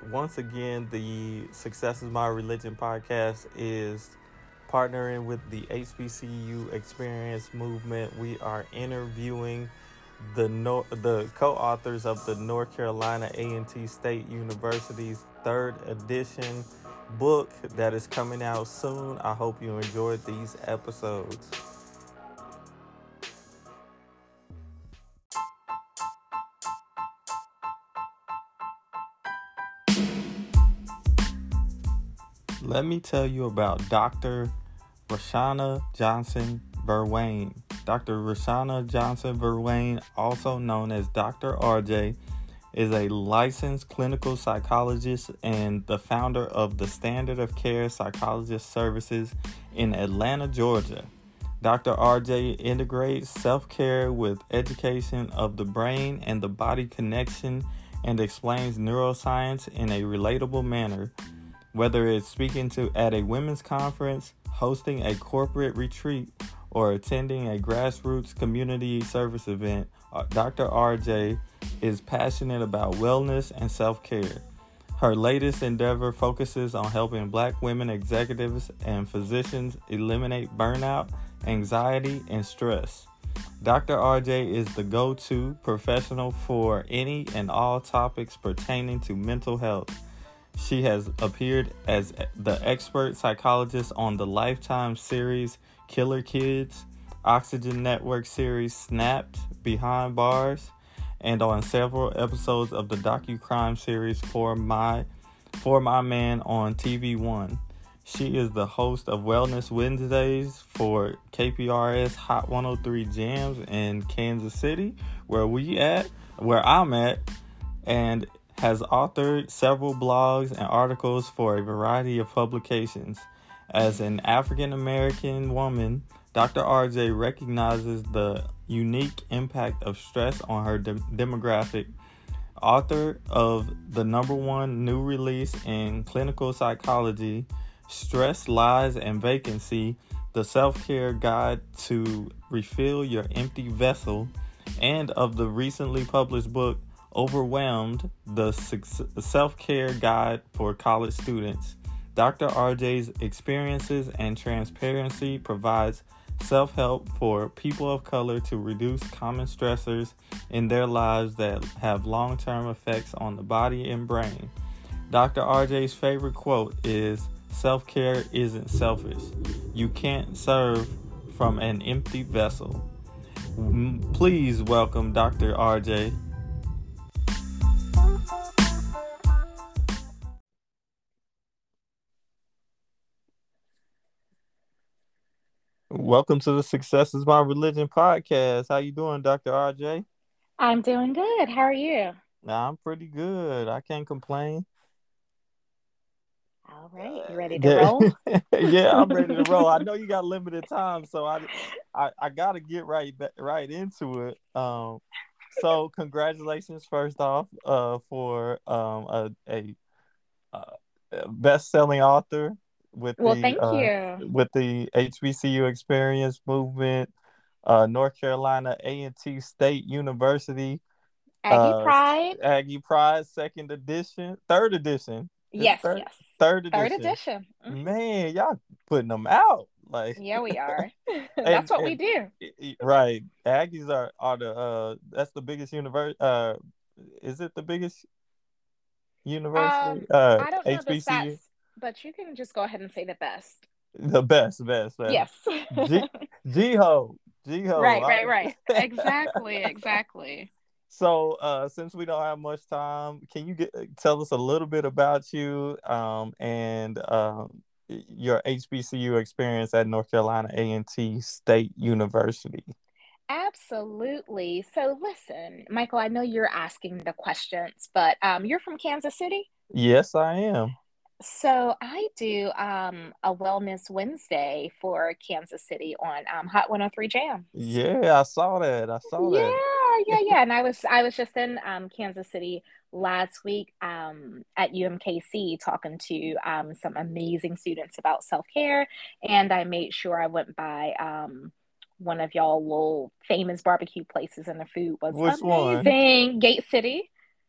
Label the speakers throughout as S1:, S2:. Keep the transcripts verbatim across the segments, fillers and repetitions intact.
S1: once again, the Success is My Religion podcast is partnering with the H B C U Experience Movement. We are interviewing the Nor- the co-authors of the North Carolina A and T State University's third edition book that is coming out soon. I hope you enjoyed these episodes. Let me tell you about Doctor Rashana Johnson Verwain. Doctor Rashana Johnson Verwain, also known as Doctor R J, is a licensed clinical psychologist and the founder of the Standard of Care Psychologist Services in Atlanta, Georgia. Doctor R J integrates self-care with education of the brain and the body connection and explains neuroscience in a relatable manner. Whether it's speaking to at a women's conference, hosting a corporate retreat, or attending a grassroots community service event, Doctor R J is passionate about wellness and self-care. Her latest endeavor focuses on helping Black women executives and physicians eliminate burnout, anxiety, and stress. Doctor R J is the go-to professional for any and all topics pertaining to mental health. She has appeared as the expert psychologist on the Lifetime series Killer Kids, Oxygen Network series Snapped Behind Bars, and on several episodes of the docu-crime series For My, For My Man on T V One. She is the host of Wellness Wednesdays for K P R S Hot one oh three Jams in Kansas City, where we at, where I'm at, and has authored several blogs and articles for a variety of publications. As an African American woman, Doctor R J recognizes the unique impact of stress on her de- demographic. Author of the number one new release in clinical psychology, Stress, Lies, and Vacancy, the self-care guide to refill your empty vessel, and of the recently published book, Overwhelmed, the self-care guide for college students. Doctor R J's experiences and transparency provides self-help for people of color to reduce common stressors in their lives that have long-term effects on the body and brain. Doctor R J's favorite quote is, "Self-care isn't selfish. You can't serve from an empty vessel." Please welcome Doctor R J. Welcome to the Success is My Religion podcast. How you doing, Doctor R J?
S2: I'm doing good. How are you?
S1: Nah, I'm pretty good. I can't complain.
S2: All right. You ready to
S1: Yeah,
S2: roll?
S1: yeah, I'm ready to roll. I know you got limited time, so I, I, I got to get right, right into it. Um, so congratulations first off, uh, for um a a, a best-selling author with
S2: Well,
S1: the
S2: thank
S1: uh
S2: you.
S1: with the H B C U Experience Movement, uh, North Carolina A and T State University,
S2: Aggie
S1: uh,
S2: Pride.
S1: Aggie Pride second edition, third edition. It's
S2: Yes,
S1: third
S2: yes.
S1: third
S2: Third
S1: edition.
S2: edition. hmm
S1: Man, y'all putting them out like
S2: Yeah, we are.
S1: and
S2: That's what we
S1: and
S2: do.
S1: right. Aggies are are the uh that's the biggest university. Uh, is it the biggest university?
S2: Um,
S1: Uh,
S2: I don't know the
S1: H B C U.
S2: stats, but you can just go ahead and say the best.
S1: The best, best, best.
S2: Yes.
S1: G G-Ho.
S2: Right,
S1: G-Ho.
S2: right, right. Exactly, exactly.
S1: So, uh, since we don't have much time, can you get tell us a little bit about you, um, and um, your H B C U experience at North Carolina A and T State University?
S2: Absolutely. So listen, Michael, I know you're asking the questions, but um, you're from Kansas City?
S1: Yes, I am.
S2: So I do um, a Wellness Wednesday for Kansas City on um, Hot one oh three Jams.
S1: Yeah, I saw that. I saw
S2: Yeah,
S1: that.
S2: yeah, yeah. And I was I was just in um, Kansas City last week um, at U M K C talking to um, some amazing students about self-care, and I made sure I went by um, one of y'all little famous barbecue places, and the food was
S1: Which one?
S2: amazing. Gate City.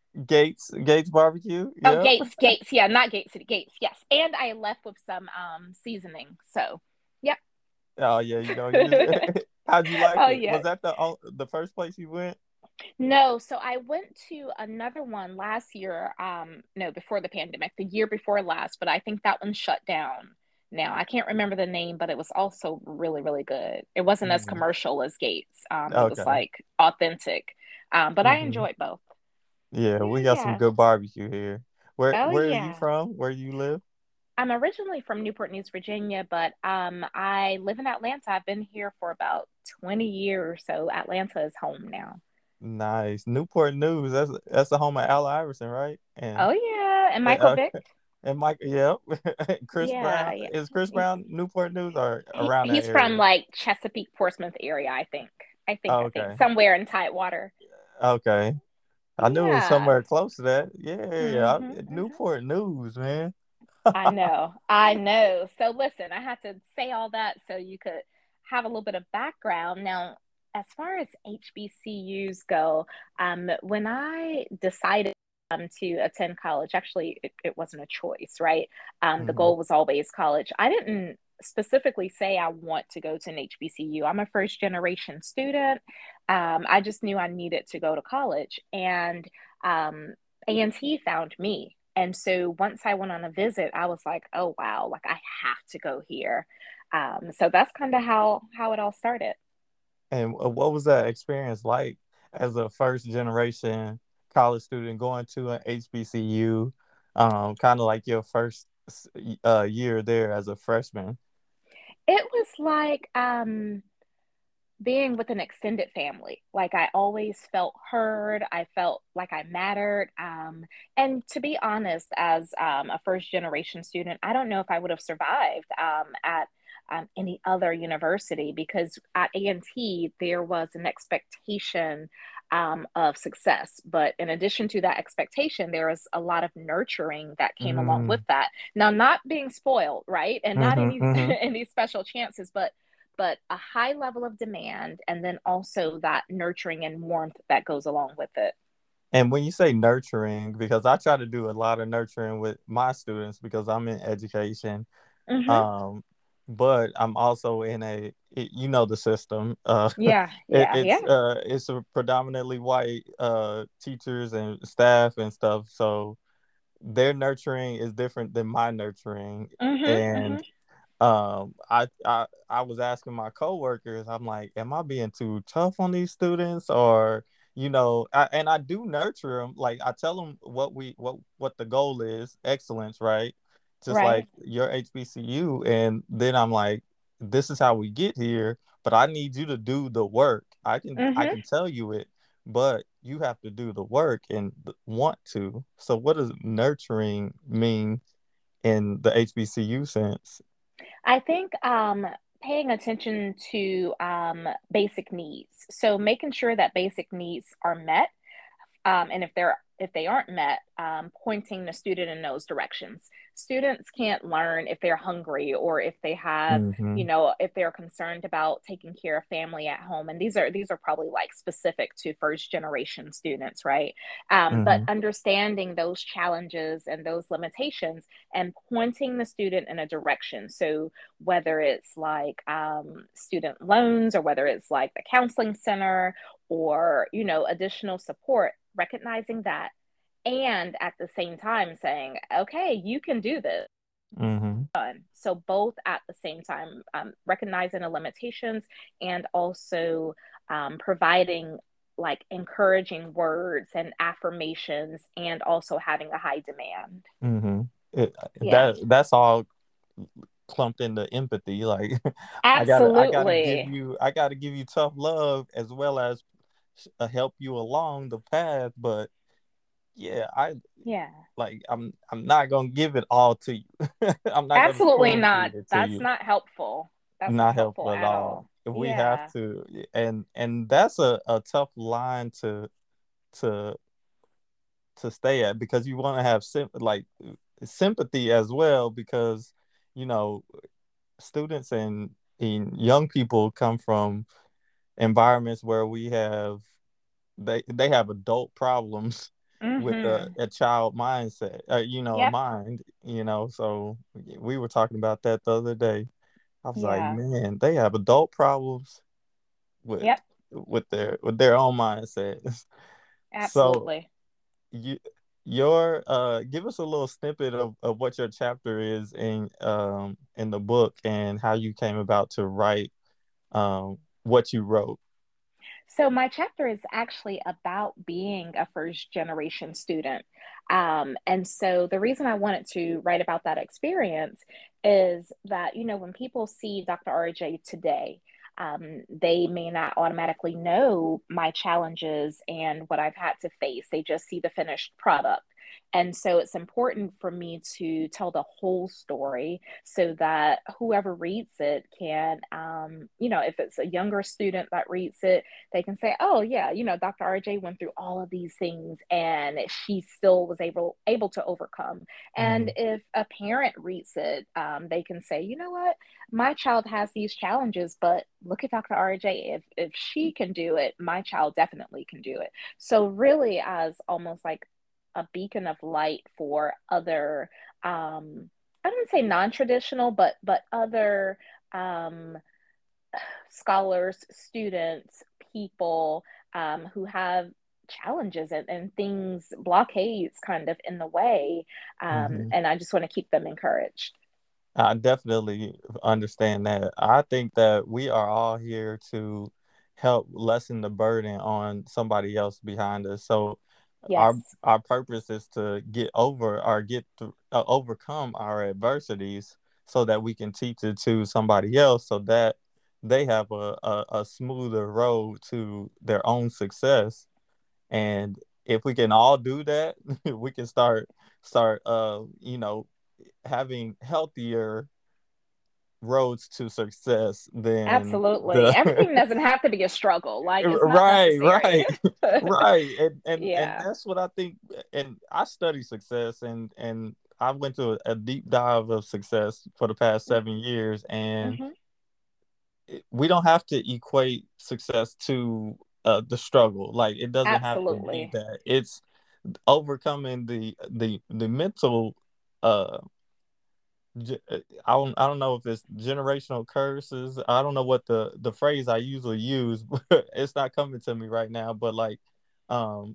S1: Gates Gates Barbecue.
S2: Oh,
S1: Yep.
S2: Gates, Gates. Yeah, not Gates City, Gates. Yes. And I left with some um seasoning. So, yep.
S1: Oh yeah, you don't use it. How'd you like
S2: Oh,
S1: it?
S2: yeah.
S1: Was that the o- the first place you went?
S2: No, so I went to another one last year. Um, no, before the pandemic, the year before last, but I think that one shut down now. I can't remember the name, but it was also really, really good. It wasn't as
S1: Mm,
S2: commercial as Gates. Um, it was
S1: okay.
S2: like authentic. Um, but I
S1: Hmm.
S2: enjoyed both.
S1: Yeah,
S2: Yeah,
S1: we got some
S2: yeah.
S1: good barbecue here. Where
S2: Oh,
S1: where are you
S2: yeah.
S1: from? Where you live?
S2: I'm originally from Newport News, Virginia, but um, I live in Atlanta. I've been here for about twenty years, so Atlanta is home now.
S1: Nice. Newport News. That's that's the home of Al Iverson, right? And
S2: Oh, yeah. And Michael
S1: uh,
S2: Vick?
S1: and Mike, yep. Chris
S2: Yeah,
S1: Brown.
S2: yeah.
S1: Is Chris Brown Newport News or
S2: He
S1: around that
S2: he's from
S1: area?
S2: like Chesapeake, Portsmouth area, I think. I think,
S1: Oh,
S2: I think
S1: okay.
S2: somewhere in Tidewater.
S1: Okay. I knew it was
S2: Yeah.
S1: somewhere close to that. Yeah, yeah.
S2: Hmm, hmm.
S1: Newport News, man.
S2: I know. I know. So listen, I had to say all that so you could have a little bit of background. Now, as far as H B C Us go, um, when I decided um, to attend college, actually, it, it wasn't a choice, right? Um, the
S1: Hmm.
S2: goal was always college. I didn't specifically say I want to go to an H B C U. I'm a first generation student. Um, I just knew I needed to go to college. And um, A and T found me. And so once I went on a visit, I was like, oh wow, like I have to go here. Um, so that's kind of how how it all started.
S1: And uh, what was that experience like as a first generation college student going to an H B C U? Um, kind of like your first uh, year there as a freshman.
S2: It was like um being with an extended family. Like I always felt heard. I felt like I mattered. Um, and to be honest, as um, a first generation student, I don't know if I would have survived um, at um, any other university because at A and T there was an expectation um, of success. But in addition to that expectation, there was a lot of nurturing that came along with
S1: Mm,
S2: that. Now, not being spoiled, right, and not
S1: hmm,
S2: any
S1: hmm.
S2: any special chances, but but a high level of demand and then also that nurturing and warmth that goes along with it.
S1: And when you say nurturing, because I try to do a lot of nurturing with my students because I'm in education,
S2: Mm-hmm.
S1: um, but I'm also in a, it, you know, the system. Uh,
S2: Yeah,
S1: it,
S2: yeah,
S1: it's
S2: yeah.
S1: uh, it's a predominantly white uh, teachers and staff and stuff, so their nurturing is different than my nurturing,
S2: Mm-hmm,
S1: and
S2: mm-hmm.
S1: um I, I I was asking my coworkers, I'm like, am I being too tough on these students? Or you know, I, and I do nurture them. Like I tell them what we what what the goal is, excellence, right? Just like
S2: Right.
S1: your H B C U. And then I'm like, this is how we get here, but I need you to do the work. I can I
S2: Mm-hmm.
S1: can tell you it, but you have to do the work and want to. So what does nurturing mean in the H B C U sense?
S2: I think um, paying attention to um, basic needs. So making sure that basic needs are met um, and if they're if they aren't met, um, pointing the student in those directions. Students can't learn if they're hungry or if they have, you
S1: Hmm.
S2: know, if they're concerned about taking care of family at home. And these are these are probably like specific to first generation students, right? Um, but
S1: Hmm.
S2: understanding those challenges and those limitations and pointing the student in a direction. So whether it's like um, student loans or whether it's like the counseling center or you know additional support, recognizing that and at the same time saying okay you can do this.
S1: Hmm.
S2: So both at the same time, um, recognizing the limitations and also um, providing like encouraging words and affirmations and also having a high demand.
S1: Hmm. It,
S2: Yeah,
S1: that that's all clumped into empathy. Like I gotta I gotta give
S2: absolutely.
S1: you I gotta give you tough love as well as uh, help you along the path. But yeah, I
S2: Yeah,
S1: like I'm I'm not gonna give it all to you. I'm not gonna
S2: absolutely
S1: spoon
S2: not.
S1: feed it to
S2: That's
S1: you.
S2: not helpful. That's not
S1: Not
S2: helpful
S1: helpful at
S2: at
S1: all.
S2: all.
S1: We have
S2: Yeah.
S1: to, and and that's a, a tough line to to to stay at because you want to have sim- like sympathy as well because you know students and, and young people come from environments where we have they they have adult problems with a,
S2: Mm-hmm.
S1: a child mindset, uh, you know,
S2: Yep.
S1: mind, you know. So we were talking about that the other day. I was like,
S2: Yeah.
S1: man, they have adult problems with
S2: Yep.
S1: with their with their own mindset. So
S2: Absolutely.
S1: you your uh give us a little snippet of, of what your chapter is in um in the book and how you came about to write um what you wrote.
S2: So my chapter is actually about being a first generation student. Um, and so the reason I wanted to write about that experience is that, you know, when people see doctor R J today, um, they may not automatically know my challenges and what I've had to face. They just see the finished product. And so it's important for me to tell the whole story so that whoever reads it can, um, you know, if it's a younger student that reads it, they can say, "Oh yeah, you know, doctor R J went through all of these things and she still was able able to overcome." And
S1: Mhm.
S2: if a parent reads it, um, they can say, "You know what? My child has these challenges, but look at doctor R J. If if she can do it, my child definitely can do it." So really, as almost like a beacon of light for other, um, I don't say non-traditional, but but other, um, scholars, students, people, um, who have challenges and, and things, blockades kind of in the way. Um,
S1: Mhm.
S2: and I just want to keep them encouraged.
S1: I definitely understand that. I think that we are all here to help lessen the burden on somebody else behind us. So our
S2: Yes.
S1: our purpose is to get over or get to uh, overcome our adversities so that we can teach it to somebody else so that they have a, a, a smoother road to their own success. And if we can all do that, we can start start uh you know having healthier roads to success than
S2: Absolutely.
S1: the
S2: Everything doesn't have to be a struggle. Like it's not
S1: right,
S2: necessary.
S1: right, right. And and and
S2: Yeah.
S1: that's what I think. And I study success, and and I went to a, a deep dive of success for the past seven years, and
S2: Mm-hmm.
S1: it- we don't have to equate success to uh, the struggle. Like it doesn't have to be
S2: Absolutely.
S1: that. It's overcoming the the the mental uh ge- uh, I don't I don't know if it's generational curses. I don't know what the the phrase I usually use, but it's not coming to me right now. But like, um,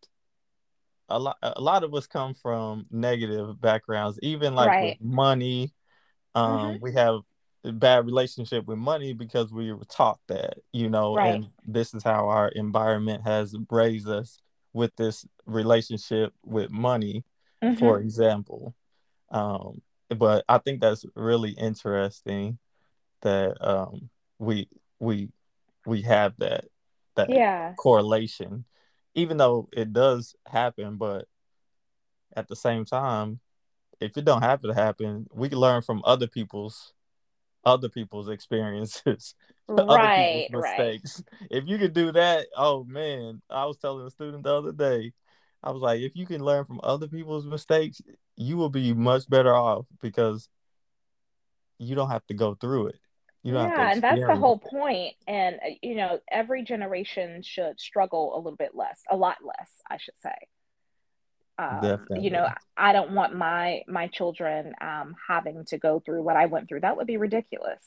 S1: a lot a lot of us come from negative backgrounds. Even like with
S2: Right.
S1: money, um,
S2: Mm-hmm.
S1: we have a bad relationship with money because we were taught that, you know,
S2: Right.
S1: and this is how our environment has raised us with this relationship with money,
S2: Mm-hmm.
S1: for example. Um, but I think that's really interesting that um, we we we have that that
S2: Yeah.
S1: correlation, even though it does happen. But at the same time, if it don't happen to happen, we can learn from other people's other people's experiences, other people's
S2: Right. Right.
S1: mistakes. If you could do that, oh man, I was telling a student the other day, I was like, if you can learn from other people's mistakes, you will be much better off because you don't have to go through it. You don't have to
S2: Yeah, and that's the
S1: experience
S2: whole point. And, uh, you know, every generation should struggle a little bit less, a lot less, I should say.
S1: it.
S2: Um, you know,
S1: Definitely.
S2: I don't want my my children um having to go through what I went through. That would be ridiculous.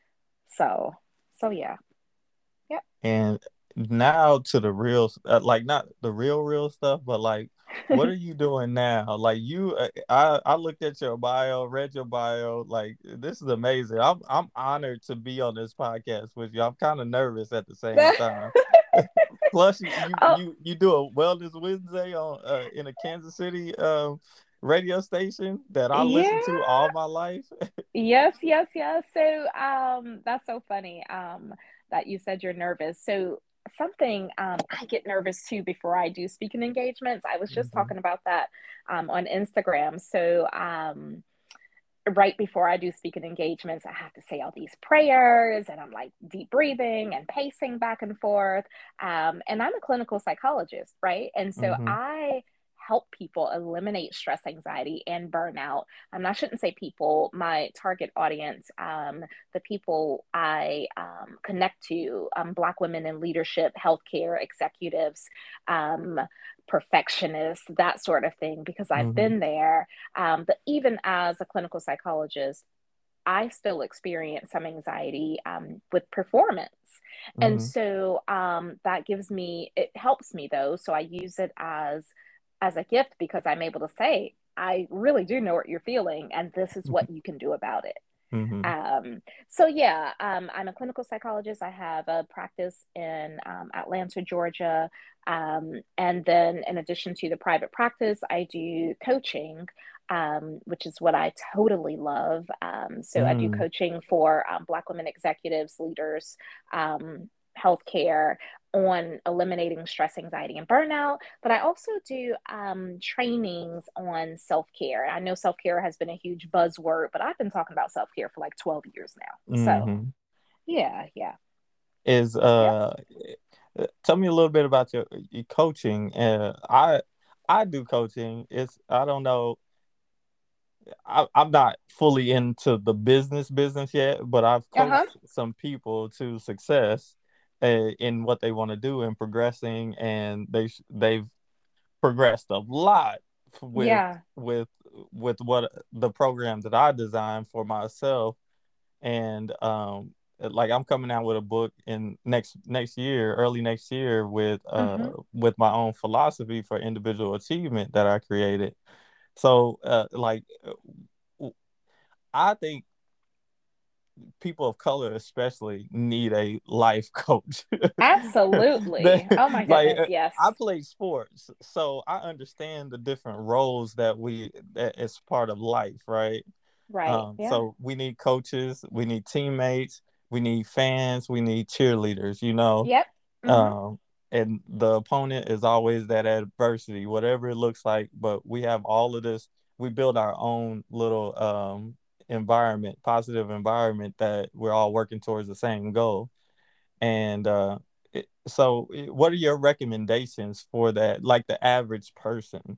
S2: So, so yeah. Yep.
S1: And now to the real, uh, like not the real, real stuff, but like, what are you doing now? Like you, uh, I, I looked at your bio, read your bio. Like this is amazing. I'm, I'm honored to be on this podcast with you. I'm kind of nervous at the same time. Plus, you, you,
S2: Oh,
S1: you, you do a Wellness Wednesday on uh, in a Kansas City um, radio station that I
S2: yeah.
S1: listened to all my life.
S2: Yes, yes, yes. So, um, that's so funny, um, that you said you're nervous. So, something, um, I get nervous too before I do speaking engagements. I was just
S1: Mhm.
S2: talking about that, um, on Instagram. So, um, right before I do speaking engagements, I have to say all these prayers and I'm like deep breathing and pacing back and forth. Um, and I'm a clinical psychologist, right? And so
S1: Mhm.
S2: I help people eliminate stress, anxiety, and burnout. Um, I shouldn't say people, my target audience, um, the people I um, connect to, um, Black women in leadership, healthcare executives, um, perfectionist, that sort of thing, because I've
S1: Mm-hmm.
S2: been there. Um, but even as a clinical psychologist, I still experience some anxiety um, with performance. And
S1: Mm-hmm.
S2: so um, that gives me, it helps me though. So I use it as as a gift because I'm able to say, I really do know what you're feeling, and this is what you can do about it.
S1: Mm-hmm.
S2: Um, so yeah, um, I'm a clinical psychologist. I have a practice in um, Atlanta, Georgia. Um, and then in addition to the private practice, I do coaching, um, which is what I totally love. Um, so I do
S1: Mm-hmm.
S2: coaching for um, Black women executives, leaders, um, healthcare on eliminating stress, anxiety, and burnout. But I also do um, trainings on self care. I know self care has been a huge buzzword, but I've been talking about self care for like twelve years now. So,
S1: Mm-hmm.
S2: yeah, yeah.
S1: Is
S2: Yep.
S1: uh uh, tell me a little bit about your, your coaching. Uh, I I do coaching. It's I don't know. I, I'm not fully into the business business yet, but I've
S2: Uh huh.
S1: coached some people to success uh, in what they want to do and progressing, and they they've progressed a lot with
S2: Yeah.
S1: with with what the program that I designed for myself. And um like I'm coming out with a book in next next year, early next year, with uh
S2: Mm-hmm.
S1: with my own philosophy for individual achievement that I created. So uh like uh, I think people of color especially need a life coach.
S2: Absolutely.
S1: They,
S2: Oh my
S1: like
S2: goodness.
S1: uh,
S2: Yes.
S1: I play sports, so I understand the different roles that we that is part of life, right?
S2: Right.
S1: Um,
S2: Yeah.
S1: so we need coaches, we need teammates, we need fans, we need cheerleaders, you know.
S2: Yep. Mm-hmm.
S1: Um, and the opponent is always that adversity, whatever it looks like. But we have all of this. We build our own little um, environment, positive environment that we're all working towards the same goal. And uh, it, so, it- what are your recommendations for that? Like the average person?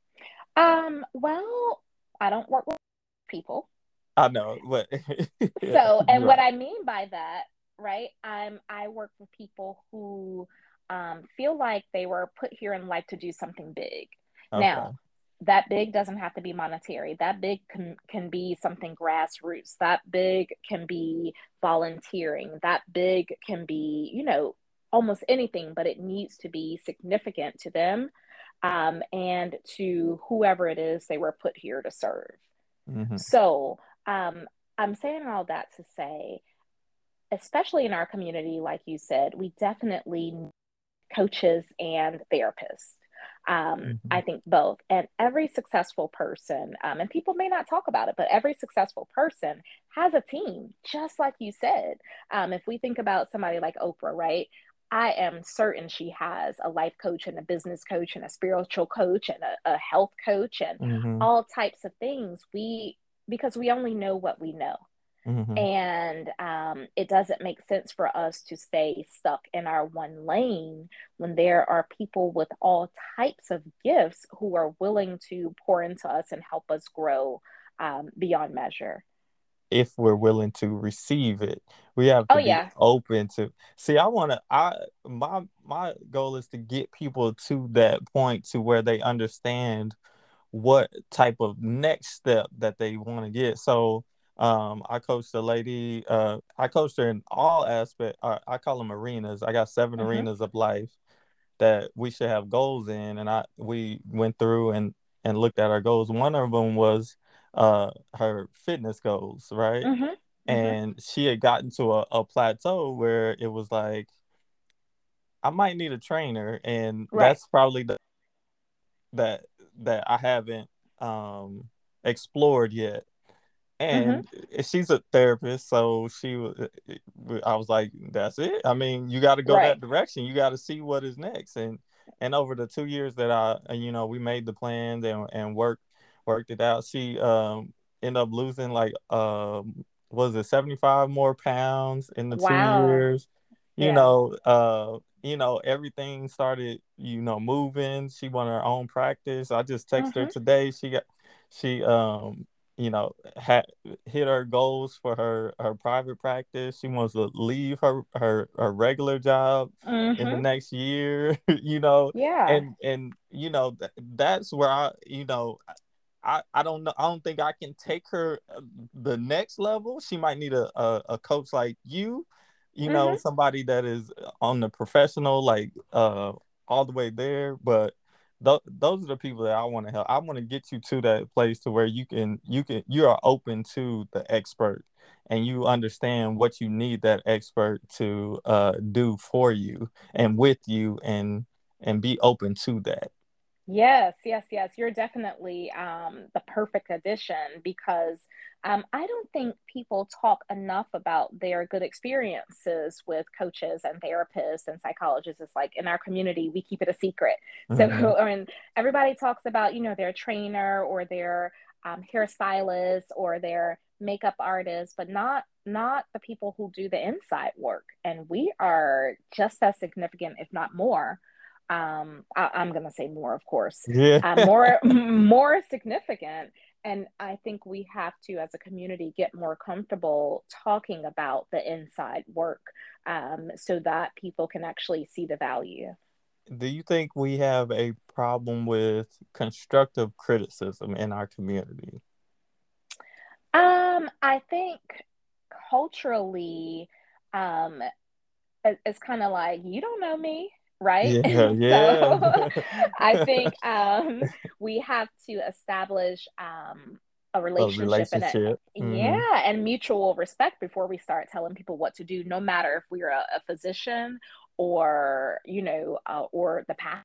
S2: Um, well, I don't work with people.
S1: I know, but
S2: So, and
S1: you're
S2: what
S1: right.
S2: I mean by that, right? I'm I work with people who um, feel like they were put here in life to do something big.
S1: Okay.
S2: Now, that big doesn't have to be monetary. That big can can be something grassroots. That big can be volunteering. That big can be, you know, almost anything, but it needs to be significant to them um, and to whoever it is they were put here to serve.
S1: Hmm.
S2: So, um, I'm saying all that to say, especially in our community, like you said, we definitely need coaches and therapists. Um,
S1: Hmm.
S2: I think both. And every successful person, um, and people may not talk about it, but every successful person has a team, just like you said. Um, if we think about somebody like Oprah, right? I am certain she has a life coach and a business coach and a spiritual coach and a, a health coach and
S1: Hmm.
S2: all types of things. We because we only know what we know.
S1: Hmm.
S2: And um, it doesn't make sense for us to stay stuck in our one lane when there are people with all types of gifts who are willing to pour into us and help us grow um, beyond measure.
S1: If we're willing to receive it, we have
S2: Oh,
S1: to be
S2: yeah.
S1: open to see. I want to I my my goal is to get people to that point to where they understand what type of next step that they want to get. So um I coached a lady, uh I coached her in all aspects. uh, I call them arenas. I got seven
S2: Mm-hmm.
S1: arenas of life that we should have goals in, and I we went through and and looked at our goals. One of them was uh her fitness goals, right?
S2: Mm-hmm. Mm-hmm.
S1: And she had gotten to a, a plateau where it was like, I might need a trainer, and
S2: Right.
S1: that's probably the that that I haven't um explored yet.
S2: Mm-hmm.
S1: And she's a therapist, so she was I was like, that's it. I mean, you got to go
S2: Right.
S1: that direction. You got to see what is next. and and over the two years that I uh, you know we made the plans and and worked worked it out, she um ended up losing like um was it seventy-five more pounds in the two
S2: Wow.
S1: years. you
S2: Yeah.
S1: know uh you know everything started you know moving. She wanted her own practice. I just texted her
S2: Mm-hmm.
S1: today. She got she um you know, ha- hit her goals for her her private practice. She wants to leave her her her regular job in the
S2: Mm-hmm.
S1: next year. You know,
S2: Yeah.
S1: and and you know th- that's where I, you know, I, I don't know. I don't think I can take her uh, the next level. She might need a, a, a coach like you, you know,
S2: Mm-hmm.
S1: somebody that is on the professional, like uh, all the way there. But th- those are the people that I want to help. I want to get you to that place to where you can, you can, you are open to the expert, and you understand what you need that expert to uh, do for you and with you, and and be open to that.
S2: Yes, yes, yes. You're definitely um, the perfect addition because um, I don't think people talk enough about their good experiences with coaches and therapists and psychologists. It's like in our community, we keep it a secret. So,
S1: Hmm.
S2: I mean, everybody talks about, you know, their trainer or their um, hairstylist or their makeup artist, but not not the people who do the inside work. And we are just as significant, if not more. um I, I'm gonna say more, of course,
S1: Yeah.
S2: uh, more more significant. And I think we have to, as a community, get more comfortable talking about the inside work, um, so that people can actually see the value.
S1: Do you think we have a problem with constructive criticism in our community?
S2: um I think culturally, um it- it's kind of like, you don't know me, right?
S1: Yeah,
S2: So
S1: yeah.
S2: I think um, we have to establish um, a
S1: A
S2: relationship and a,
S1: relationship. Hmm.
S2: yeah, and mutual respect before we start telling people what to do, no matter if we're a, a physician or, you know, uh, or the pastor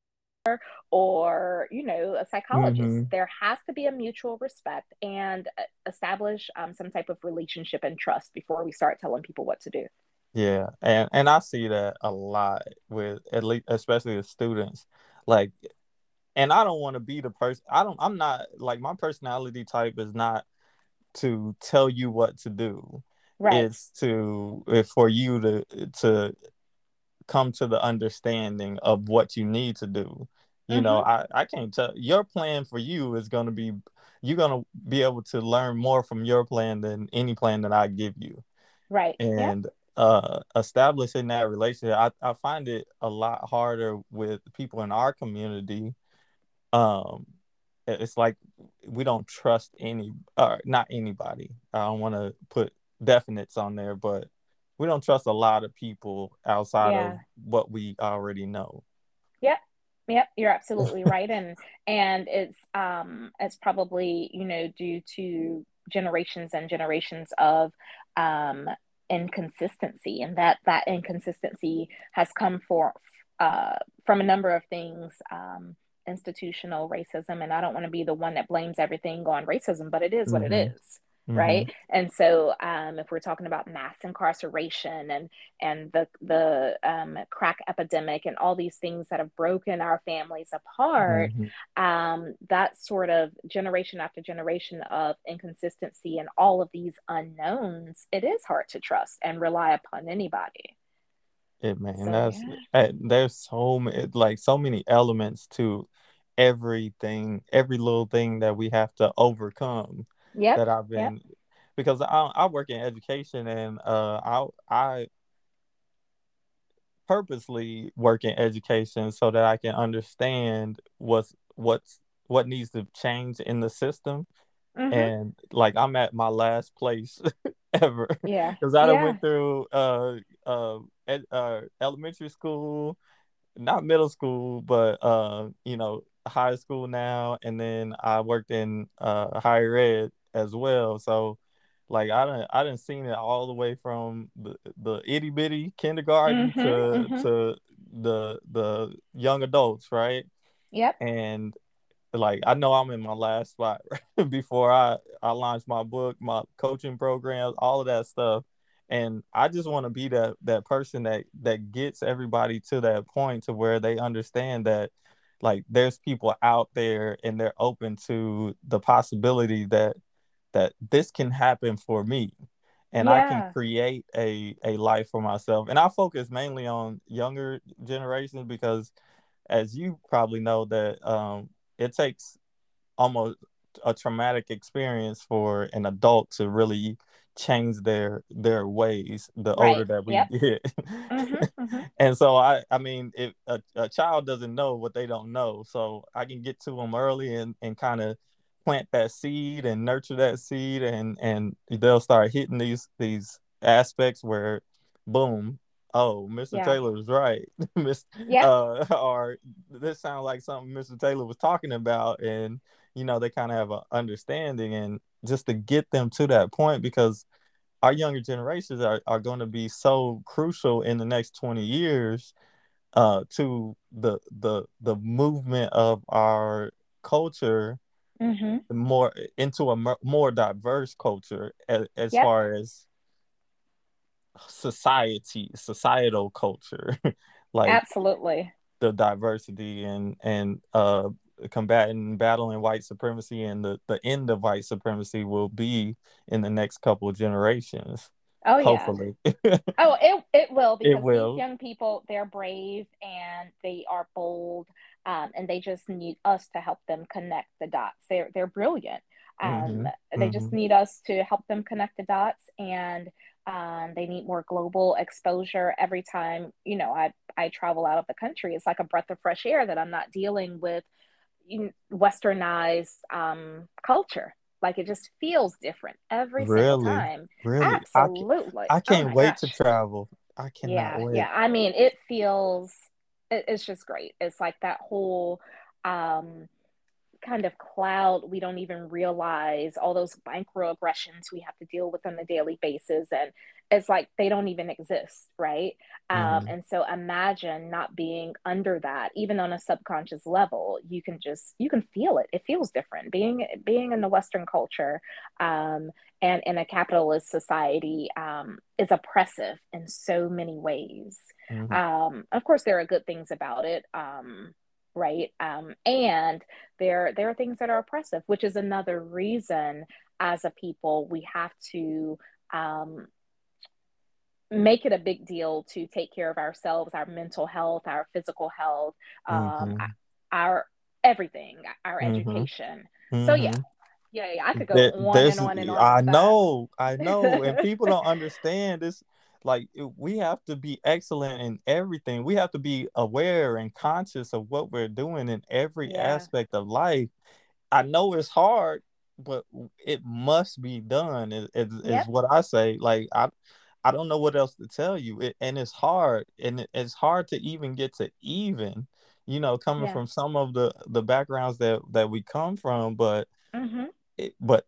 S2: or, you know, a psychologist.
S1: Hmm.
S2: There has to be a mutual respect and uh, establish um, some type of relationship and trust before we start telling people what to do.
S1: Yeah, and and I see that a lot with, at least especially the students. Like, and I don't want to be the person. I don't. I'm not, like, my personality type is not to tell you what to do.
S2: Right.
S1: It's to it's for you to to come to the understanding of what you need to do. You know,
S2: Mm-hmm.
S1: I, I can't tell, your plan for you is going to be, you're going to be able to learn more from your plan than any plan that I give you.
S2: Right. Yep.
S1: And uh, establishing that relationship, I, I find it a lot harder with people in our community. Um, it's like we don't trust any, or not anybody. I don't want to put definites on there, but we don't trust a lot of people outside of
S2: Yeah.
S1: what we already know.
S2: Yep. Yep. You're absolutely right. And and it's um it's probably, you know, due to generations and generations of um inconsistency. And that that inconsistency has come for uh from a number of things. Um institutional racism, and I don't want to be the one that blames everything on racism, but it is what it
S1: Hmm.
S2: is,
S1: Hmm.
S2: right? And so um if we're talking about mass incarceration and and the the um, crack epidemic and all these things that have broken our families apart,
S1: Hmm.
S2: um, that sort of generation after generation of inconsistency and all of these unknowns, it is hard to trust and rely upon anybody.
S1: It, man,
S2: So
S1: that's,
S2: yeah,
S1: uh, there's so many, like, so many elements to everything, every little thing that we have to overcome.
S2: yep,
S1: That I've
S2: yep,
S1: been, because I I work in education, and uh I I purposely work in education so that I can understand what's what's what needs to change in the system.
S2: mm-hmm,
S1: And like, I'm at my last place ever,
S2: yeah,
S1: because I done
S2: yeah,
S1: went through uh uh, ed, uh elementary school, not middle school, but uh you know, high school now, and then I worked in uh higher ed as well. So like, I didn't I didn't seen it all the way from the, the itty bitty kindergarten
S2: mm-hmm,
S1: to
S2: mm-hmm,
S1: to the the young adults, right?
S2: yep,
S1: And like, I know I'm in my last spot before I I launch my book, my coaching programs, all of that stuff. And I just want to be that that person that that gets everybody to that point to where they understand that, like, there's people out there and they're open to the possibility that that this can happen for me, and I can
S2: yeah,
S1: create a a life for myself. And I focus mainly on younger generations because, as you probably know, that um it takes almost a traumatic experience for an adult to really change their their ways the older
S2: Right.
S1: that we
S2: Yep.
S1: get.
S2: Mm-hmm. Mm-hmm.
S1: And so I I mean, if a, a child doesn't know what they don't know, so I can get to them early and and kind of plant that seed and nurture that seed, and and they'll start hitting these these aspects where boom, oh, mister
S2: Yeah.
S1: Taylor was right. Miss
S2: Yep.
S1: uh or this sounds like something mister Taylor was talking about, and you know, they kind of have an understanding, and just to get them to that point, because our younger generations are, are going to be so crucial in the next twenty years uh to the the the movement of our culture
S2: Mm-hmm.
S1: more into a mo- more diverse culture, as, as
S2: Yep.
S1: far as society societal culture. Like
S2: Absolutely.
S1: the diversity and and uh combating battling white supremacy, and the the end of white supremacy will be in the next couple of generations,
S2: Oh yeah.
S1: hopefully.
S2: Oh, it it will,
S1: It
S2: because these
S1: will.
S2: young people, they're brave and they are bold, um, and they just need us to help them connect the dots. They're they're brilliant. Um,
S1: Hmm.
S2: they just
S1: Hmm.
S2: need us to help them connect the dots, and um, they need more global exposure. Every time, you know, I I travel out of the country, it's like a breath of fresh air that I'm not dealing with westernized um, culture. Like it just feels different every single
S1: Really,
S2: time.
S1: really, I ca-
S2: Absolutely.
S1: I
S2: Oh
S1: can't
S2: my
S1: wait to
S2: gosh.
S1: travel. I cannot
S2: Yeah, yeah.
S1: wait.
S2: I mean, it feels it, it's just great. It's like that whole um kind of cloud. We don't even realize all those microaggressions we have to deal with on a daily basis, and it's like they don't even exist, right? Um,
S1: Hmm.
S2: and so imagine not being under that, even on a subconscious level. You can just you can feel it. It feels different being being in the Western culture, um, and in a capitalist society, um, is oppressive in so many ways.
S1: Hmm.
S2: Um, of course, there are good things about it. Um, right? Um, and there there are things that are oppressive, which is another reason as a people we have to um, make it a big deal to take care of ourselves, our mental health, our physical health, um,
S1: Hmm.
S2: our everything, our
S1: Hmm.
S2: education. So yeah,
S1: Hmm.
S2: yeah, yeah, I could go
S1: There,
S2: on and
S1: there's,
S2: on and on
S1: I
S2: with that.
S1: know, I know, and people don't understand this. Like, it- we have to be excellent in everything. We have to be aware and conscious of what we're doing in every
S2: Yeah.
S1: aspect of life. I know it's hard, but it must be done. Is, is, is
S2: Yep.
S1: what I say. Like, I, I don't know what else to tell you. It, and it's hard, and it, it's hard to even get to even. You know, coming
S2: Yeah.
S1: from some of the the backgrounds that that we come from, but
S2: Mm-hmm.
S1: it, but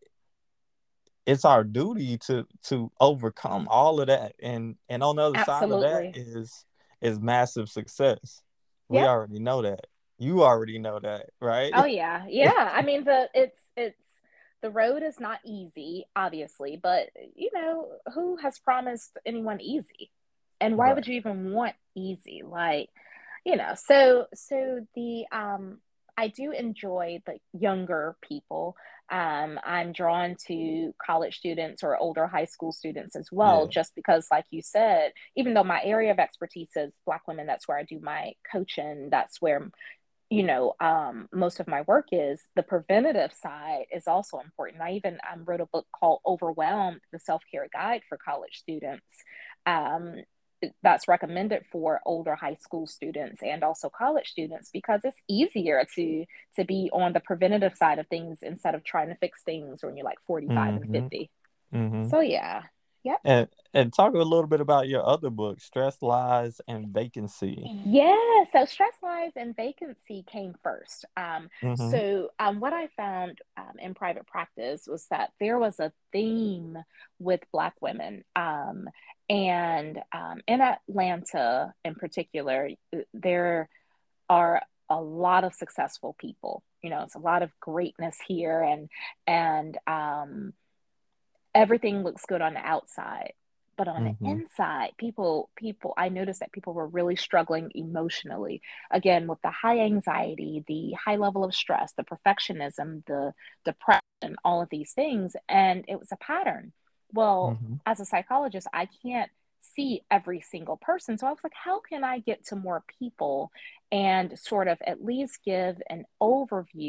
S1: it's our duty to to overcome all of that, and and on the other side of that
S2: Absolutely.
S1: is is massive success. We
S2: Yep.
S1: already know that. You already know that,
S2: Oh
S1: right?
S2: yeah, yeah. I mean, the it's it's the road is not easy, obviously, but you know, who has promised anyone easy? And why would
S1: Right.
S2: you even want easy? Like, you know, so so the um I do enjoy the younger people. Um, I'm drawn to college students or older high school students as well,
S1: Yeah.
S2: just because, like you said, even though my area of expertise is Black women, that's where I do my coaching. That's where you know um, most of my work is. The preventative side is also important. I even um, wrote a book called Overwhelmed, the self-care guide for college students. um, that's recommended for older high school students and also college students, because it's easier to to be on the preventative side of things instead of trying to fix things when you're like forty-five and
S1: Mm-hmm.
S2: fifty.
S1: Mm-hmm.
S2: So yeah. Yep.
S1: And and talk a little bit about your other book, Stress, Lies, and Vacancy.
S2: Yeah, so stress lies and vacancy came first. Um,
S1: Mm-hmm.
S2: so um, what I found um, in private practice was that there was a theme with Black women, um, and um, in Atlanta in particular, there are a lot of successful people. You know, it's a lot of greatness here, and and um, everything looks good on the outside, but on the
S1: Mm-hmm.
S2: inside, people people I noticed that people were really struggling emotionally, again with the high anxiety, the high level of stress, the perfectionism, the depression, all of these things, and it was a pattern. Well,
S1: Mm-hmm.
S2: as a psychologist, I can't see every single person, so I was like, how can I get to more people and sort of at least give an overview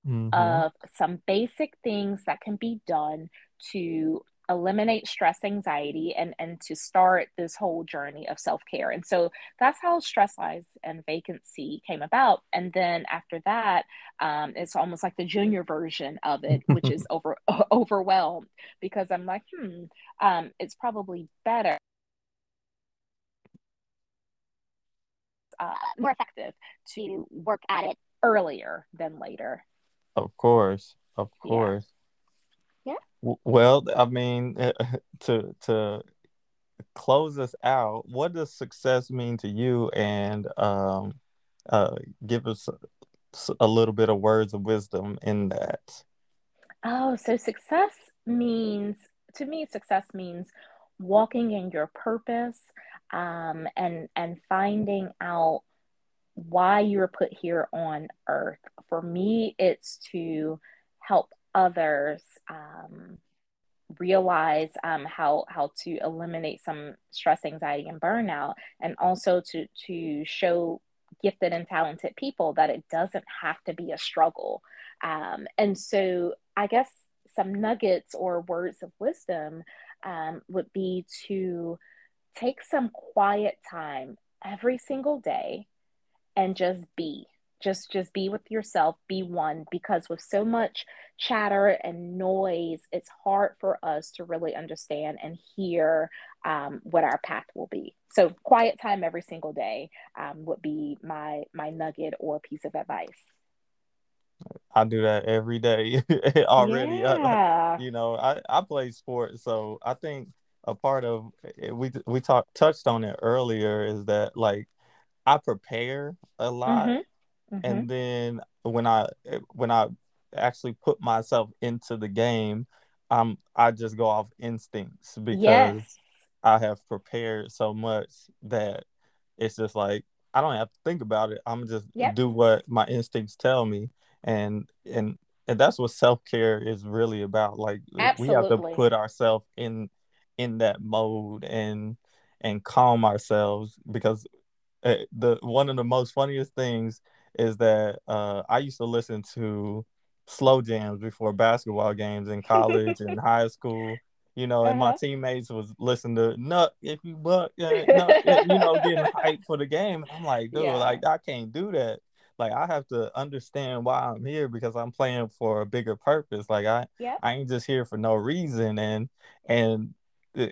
S1: Mm-hmm.
S2: of some basic things that can be done to eliminate stress anxiety and and to start this whole journey of self-care. And so that's how Stress Lies and Vacancy came about. And then after that, um, it's almost like the junior version of it, which is over overwhelmed, because I'm like, hmm, um, it's probably better, uh, more effective to work at it earlier than later.
S1: Of course, of
S2: Yeah.
S1: course.
S2: Yeah.
S1: W- Well, I mean, to to close us out, what does success mean to you? And um, uh, give us a, a little bit of words of wisdom in that.
S2: Oh, so success means, to me, success means walking in your purpose, um, and and finding out why you were put here on earth. For me, it's to help others, um, realize, um, how how to eliminate some stress, anxiety, and burnout, and also to to show gifted and talented people that it doesn't have to be a struggle. Um, and so, I guess some nuggets or words of wisdom, um, would be to take some quiet time every single day and just be, just just be with yourself, be one, because with so much chatter and noise, it's hard for us to really understand and hear, um, what our path will be. So quiet time every single day, um, would be my my nugget or piece of advice.
S1: I do that every day already. Uh,
S2: Yeah.
S1: you know, I I play sports, so I think a part of it, we we talked touched on it earlier is that like I prepare a lot,
S2: Mm-hmm. Mm-hmm.
S1: and then when I when I actually put myself into the game, um, I just go off instincts because
S2: Yes.
S1: I have prepared so much that it's just like I don't have to think about it. I'm just
S2: Yep.
S1: do what my instincts tell me, and and and that's what self care is really about. Like we have to
S2: Absolutely.
S1: put ourselves in in that mode and and calm ourselves because uh, the one of the most funniest things is that uh, I used to listen to slow jams before basketball games in college and high school. You know, and my
S2: Uh-huh.
S1: teammates was listening to "Nut if you buck," uh, "Nut," uh, you know, getting hyped for the game, and I'm like, dude,
S2: Yeah.
S1: like I can't do that. Like I have to understand why I'm here because I'm playing for a bigger purpose. Like I,
S2: Yep.
S1: I ain't just here for no reason. And and uh,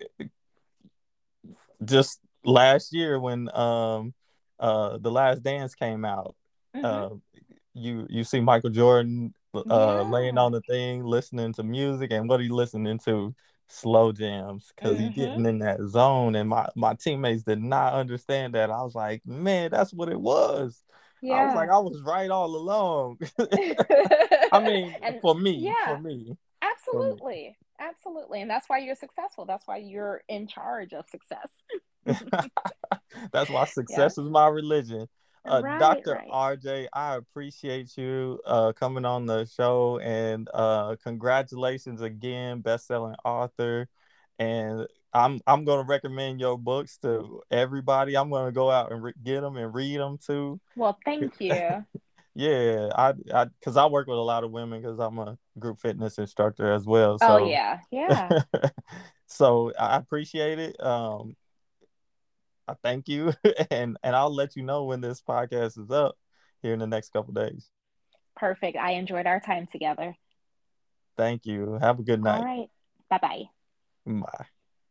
S1: just last year when um uh the Last Dance came out,
S2: Mm-hmm.
S1: uh you you see Michael Jordan uh laying
S2: Yeah.
S1: on the thing listening to music, and what he listening to? Slow jams, because he
S2: Mm-hmm.
S1: getting in that zone. And my my teammates did not understand that. I was like, man, that's what it was. I was like,
S2: Yeah.
S1: I was right all along. I mean,
S2: And
S1: for me for
S2: yeah,
S1: me for me
S2: absolutely. Absolutely. And that's why you're successful. That's why you're in charge of success.
S1: That's why
S2: Yeah.
S1: success is my religion. Uh,
S2: Right,
S1: doctor
S2: right.
S1: R J, I appreciate you uh, coming on the show, and uh, congratulations again, best-selling author. And I'm I'm gonna recommend your books to everybody. I'm gonna go out and re- get them and read them too.
S2: Well, thank you.
S1: Yeah, I I because I work with a lot of women because I'm a group fitness instructor as well.
S2: Oh
S1: So
S2: yeah. Yeah.
S1: so I appreciate it. Um, I thank you, and and I'll let you know when this podcast is up here in the next couple days.
S2: Perfect. I enjoyed our time together.
S1: Thank you. Have a good
S2: All
S1: night.
S2: right. Bye-bye.
S1: Bye.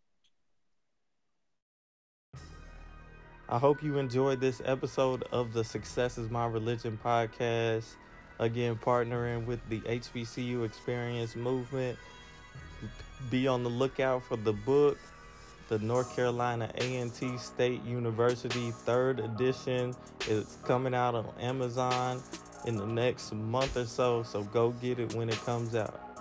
S1: I hope you enjoyed this episode of the Success is My Religion podcast. Again, partnering with the H B C U Experience Movement. Be on the lookout for the book, the North Carolina A and T State University third edition. It's coming out on Amazon in the next month or so, so go get it when it comes out.